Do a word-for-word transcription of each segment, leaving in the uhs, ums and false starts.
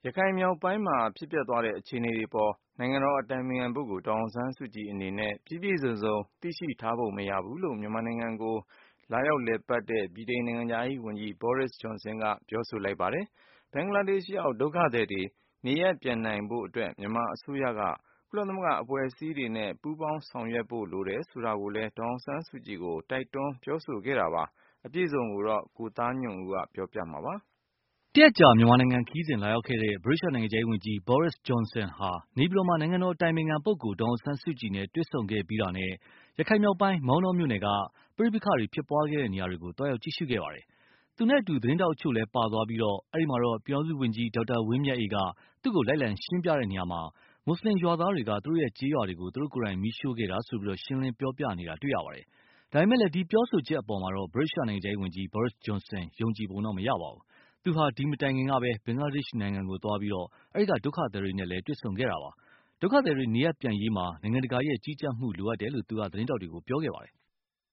ရခိုင်မြောက်ပိုင်းမှာဖြစ်ပျက်သွားတဲ့အခြေအနေတွေပေါ်နိုင်ငံတော်အတိုင်ပင်ခံပုဂ္ဂိုလ်ဒေါ်အောင်ဆန်းစုကြည်အနေနဲ့ပြည့်ပြည့်စုံစုံသိရှိထားပုံမရဘူးလို့မြန်မာနိုင်ငံကိုလာရောက်လည်ပတ်တဲ့ဗြိတိန်နိုင်ငံခြားရေးဝန်ကြီး Boris Johnson ကပြောဆိုလိုက်ပါတယ်။ဘင်္ဂလားဒေ့ရှ်ရောက်ဒုက္ခသည်တွေနေရပ်ပြန်နိုင်ဖို့အတွက်မြန်မာအစိုးရကကုလသမဂ္ဂအဖွဲ့အစည်းတွေနဲ့ပူးပေါင်းဆောင်ရွက်ဖို့လိုတယ်ဆိုတာကိုလည်းဒေါ်အောင်ဆန်းစုကြည်ကိုတိုက်တွန်းပြောဆိုခဲ့တာပါ။အပြည့်အစုံကိုတော့ကိုသားညွန့်ဦးကပြောပြမှာပါ။တရက်ကြာမြန်မာနိုင်ငံခရီးစဉ်လာရောက်ခဲ့တဲ့ဗြိတိန်နိုင်ငံခြားရေးဝန်ကြီး Boris Johnson ဟာနေပြည်တော်မှာနိုင်ငံတော်အတိုင်ပင်ခံပုဂ္ဂိုလ်ဒေါ်အောင်ဆန်းစုကြည်နဲ့တွေ့ဆုံခဲ့ပြီးတာနဲ့ရခိုင်မြောက်ပိုင်းမောင်တောမြို့နယ်ကပဋိပက္ခတွေဖြစ်ပွားခဲ့တဲ့နေရာတွေကိုသွားရောက်ကြည့်ရှုခဲ့ပါတယ်။သူနဲ့အတူသတင်းတောက်အချို့လည်းပါသွားပြီးတော့အဲဒီမှာတော့ပြည်ထောင်စုဝန်ကြီးဒေါက်တာဝင်းမြတ်အေးကသူ့ကိုလိုက်လံရှင်းပြတဲ့နေရာမှာမွတ်စလင်ရွာသားတွေကသူတို့ရဲ့ကျေးရွာတွေကိုသူတို့ကိုယ်တိုင်မီးရှို့ခဲ့တာဆိုပြီးရှင်းလင်းပြောပြနေတာတွေ့ရပါတယ်။ဒါပေမဲ့လည်းဒီပြောဆိုချက်အပေါ်မှာတော့ဗြိတိန်နိုင်ငံခြားရေးဝန်ကြီး Boris Johnson ယုံကြည်ပုံတော့မရပါဘူး။သူဟာဒီမတိုင်ခင်ကပဲဘင်္ဂလားဒေ့ရှ်နိုင်ငံကိုသွားပြီးတော့အဲဒီကဒုက္ခသည်တွေနဲ့လည်းတွေ့ဆုံခဲ့တာပါ။ဒုက္ခသည်တွေနေရပ်ပြန်ရေးမှာနိုင်ငံတကာရဲ့ကြီးကြပ်မှုလိုအပ်တယ်လို့သူကသတင်းတောက်တွေကိုပြောခဲ့ပါတယ်။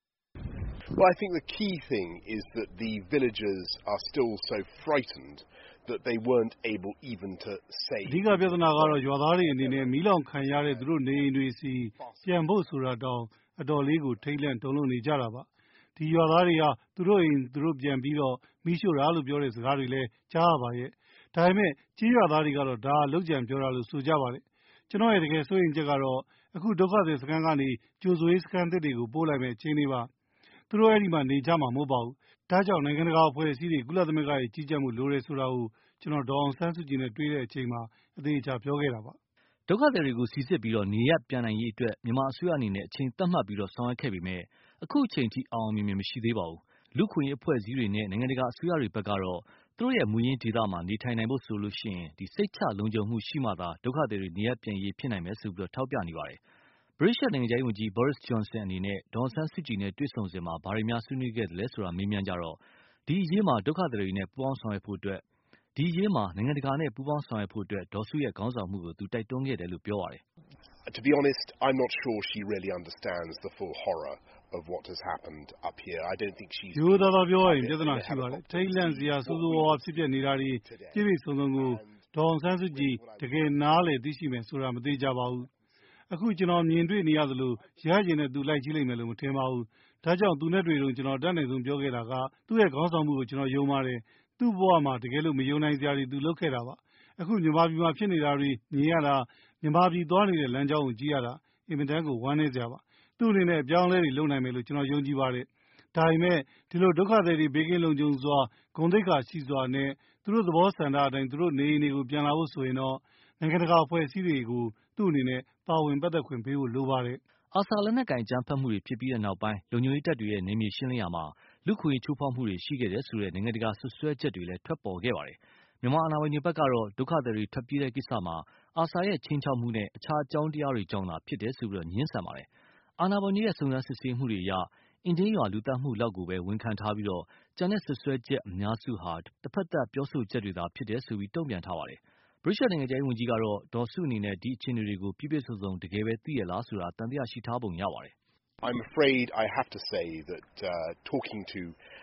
Well, I think the key thing is that the villagers are still so frightened that they weren't able even to say အဓိကပြဿနာကတော့ရွာသားတွေအနေနဲ့မီးလောင်ခံရတဲ့သူတို့နေအိမ်တွေစီပြန်ဖို့ဆိုတာတောင်အတော်လေးကိုထိတ်လန့်တုန်လှုပ်နေကြတာပါ။ဒီရွာသားတွေကသူတို့အိမ်သူတို့ပြန်ပြီးတော့မီးရှို့တာလို့ပြောတဲ့စကားတွေလည်းကြားရပါရဲ့။ဒါပေမဲ့ကြီးရွာသားတွေကတော့ဒါလောက်ကြံပြောတာလို့ဆိုကြပါတယ်။ကျွန်တော်ရဲ့တကယ်စိုးရိမ်ချက်ကတော့အခုဒုက္ခသည်စခန်းကနေကြိုဆိုရေးစခန်းသစ်တွေကိုပို့လိုက်မဲ့ချင်းတွေပါ။သူတို့အဲ့ဒီမှာနေကြမှာမဟုတ်ပါဘူး။ဒါကြောင့်နိုင်ငံတကာအဖွဲ့အစည်းတွေကုလသမဂ္ဂရဲ့ကြီးကြပ်မှုလိုတယ်ဆိုတာကိုကျွန်တော်ဒေါ်အောင်ဆန်းစုကြည်နဲ့တွေ့တဲ့အချိန်မှာအသေးအချာပြောခဲ့တာပါ။ဒုက္ခသည်တွေကိုစီစစ်ပြီးတော့နေရပ်ပြန်နိုင်ရေးအတွက်မြန်မာအစိုးရအနေနဲ့အချိန်သတ်မှတ်ပြီးတော့ဆောင်ရွက်ခဲ့ပေမဲ့အခုအချိန်ထိအောင်အောင်မြင်မြင်မရှိသေးပါဘူး။လူခွင့်ရေးအဖွဲ့အစည်းတွေနဲ့နိုင်ငံတကာအစိုးရတွေဘက်ကတော့သူတို့ရဲ့မူရင်းဒေသမှာနေထိုင်နိုင်ဖို့ဆိုလို့ရှိရင်ဒီစိတ်ချလုံခြုံမှုရှိမှသာဒုက္ခသည်တွေနေရပ်ပြန်ရေးဖြစ်နိုင်မယ်ဆိုပြီးတော့ထောက်ပြနေပါတယ်။ဗြိတိန်နိုင်ငံခြားရေးဝန်ကြီး Boris Johnson အနေနဲ့ဒေါ်အောင်ဆန်းစုကြည်နဲ့တွေ့ဆုံစဉ်မှာဘာတွေများဆွေးနွေးခဲ့တယ်လဲဆိုတာမေးမြန်းကြတော့ဒီအရေးမှာဒုက္ခသည်တွေနဲ့ပူးပေါင်းဆောင်ရွက်ဖို့အတွက်ဒီအရေးမှာနိုင်ငံတကာနဲ့ပူးပေါင်းဆောင်ရွက်ဖို့အတွက်ဒေါ်စုရဲ့ခေါင်းဆောင်မှုကိုသူတိုက်တွန်းခဲ့တယ်လို့ပြောပါတယ်။ To be honest, I'm not sure she really understands the full horror of what has happened up here. I don't think she's ရိုးသားသားပြောရရင်ပြဿနာရှိပါတယ်။ထိတ်လန့်စရာစိုးစိုးဝါးဝါဖြစ်ပျက်နေတာတွေပြည့်ပြည့်စုံစုံကိုဒေါ်အောင်ဆန်းစုကြည်တကယ်နားလေသိရှိမယ်ဆိုတာမသိကြပါဘူး။အခုကျွန်တော်မြင်တွေ့နေရသလိုရဟကျင်တဲ့သူလိုက်ကြည့်လိမ့်မယ်လို့မထင်ပါဘူး။ဒါကြောင့်သူနဲ့တွေ့တော့ကျွန်တော်တတ်နိုင်ဆုံးပြောခဲ့တာကသူ့ရဲ့ခေါင်းဆောင်မှုကိုကျွန်တော်ယုံပါတယ်။သူ့ဘဝမှာတကယ်လို့မယုံနိုင်စရာတွေသူလုပ်ခဲ့တာပါ။အခုမြန်မာပြည်မှာဖြစ်နေတာတွေမြင်ရတာမြန်မာပြည်သွားနေတဲ့လမ်းကြောင်းကိုကြည့်ရတာအင်မတန်ကိုဝမ်းနည်းစရာပါ။သူ့အနေနဲ့အပြောင်းအလဲတွေလုပ်နိုင်မယ်လို့ကျွန်တော်ယုံကြည်ပါတယ်။ဒါပေမဲ့ဒီလိုဒုက္ခသည်တွေဘေးကင်းလုံခြုံစွာဂုဏ်သိက္ခာရှိစွာနဲ့သူတို့သဘောဆန္ဒအတိုင်းသူတို့နေအိမ်တွေကိုပြန်လာဖို့ဆိုရင်တော့နိုင်ငံတကာအဖွဲ့အစည်းတွေကိုသူ့အနေနဲ့ပါဝင်ပတ်သက်ခွင့်ပေးဖို့လိုပါတယ်။အာဆာလက်နက်ကိုင်အကြမ်းဖက်မှုတွေဖြစ်ပြီးတဲ့နောက်ပိုင်းလုံခြုံရေးတပ်တွေရဲ့နေမြေရှင်းလင်းရာမှာလူခွေချိုးဖောက်မှုတွေရှိခဲ့တယ်ဆိုတဲ့နိုင်ငံတကာဆွဆွဲချက်တွေလည်းထွက်ပေါ်ခဲ့ပါတယ်။မြန်မာအာဏာပိုင်တွေဘက်ကတော့ဒုက္ခသည်တွေထွက်ပြေးတဲ့ကိစ္စမှာအာဆာရဲ့ချင်းချောက်မှုနဲ့အခြားအကြောင်းတရားတွေကြောင့်သာဖြစ်တယ်ဆိုပြီးငြင်းဆန်ပါတယ်။အာဏာပိုင်တွေရဲ့စုံစမ်းစစ်ဆေးမှုတွေအရအင်ဂျင်ရွာလူသတ်မှုလောက်ကိုပဲဝန်ခံထားပြီးတော့ကျန်တဲ့ဆွဆွဲချက်အများစုဟာတစ်ဖက်သက်ပြောဆိုချက်တွေသာဖြစ်တယ်ဆိုပြီးတုံ့ပြန်ထားပါတယ်။ဗြိတိန်နိုင်ငံခြားရေးဝန်ကြီးကတော့ဒေါ်စုအနေနဲ့ဒီအခြေအနေတွေကိုပြည့်ပြည့်စုံစုံတကယ်ပဲသိရလားဆိုတာသံသယရှိထားပုံရပါတယ်။ I'm afraid I have to say that uh, talking to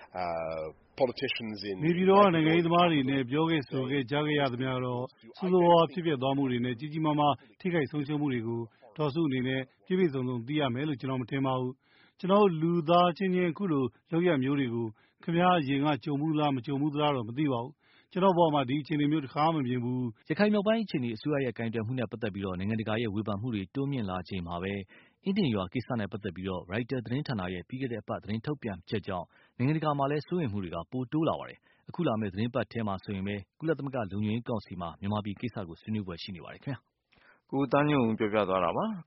uh, politicians in နေပြည်တော်ကနိုင်ငံရေးသမားတွေနဲ့ပြောခဲ့ဆိုခဲ့ကြားခဲ့ရသမျှတော့စူးစူးဝါးဖြစ်ဖြစ်သွားမှုတွေနဲ့ကြီးကြီးမားမားထိခိုက်ဆုံးရှုံးမှုတွေကိုဒေါ်စုအနေနဲ့ပြည့်ပြည့်စုံစုံသိရမယ်လို့ကျွန်တော်မထင်ပါဘူး။ကျွန်တော်လူသားချင်းချင်းအခုလိုလောက်ရမျိုးတွေကိုခင်ဗျားအရင်ကကြုံမှုလားမကြုံမှုလားတော့မသိပါဘူး။ကျွန်တော်ဘောမှာဒီအခြေအနေမျိုးတစ်ခါမှမမြင်ဘူး။ရခိုင်မြောက်ပိုင်းအခြေအနေအစိုးရရဲ့ကင်တွယ်မှုနဲ့ပတ်သက်ပြီးတော့နိုင်ငံတကာရဲ့ဝေဖန်မှုတွေတိုးမြင့်လာချိန်မှာပဲအင်းဒင်ရွာကိစ္စနဲ့ပတ်သက်ပြီးတော့ရိုက်တာသတင်းဌာနရဲ့ပြီးခဲ့တဲ့အပတ်သတင်းထုတ်ပြန်ချက်ကြောင့်နိုင်ငံတကာမှာလည်းစိုးရိမ်မှုတွေကပိုတိုးလာပါတယ်။အခုလာမယ့်သတင်းပတ်ထဲမှာဆိုရင်ပဲကုလသမဂ္ဂလုံခြုံရေးကောင်စီမှာမြန်မာပြည်ကိစ္စကိုဆွေးနွေးပွဲရှိနေပါတယ်ခင်ဗျာ။ကိုသားညွန့်ဦးပြောပြသွားတာပါ။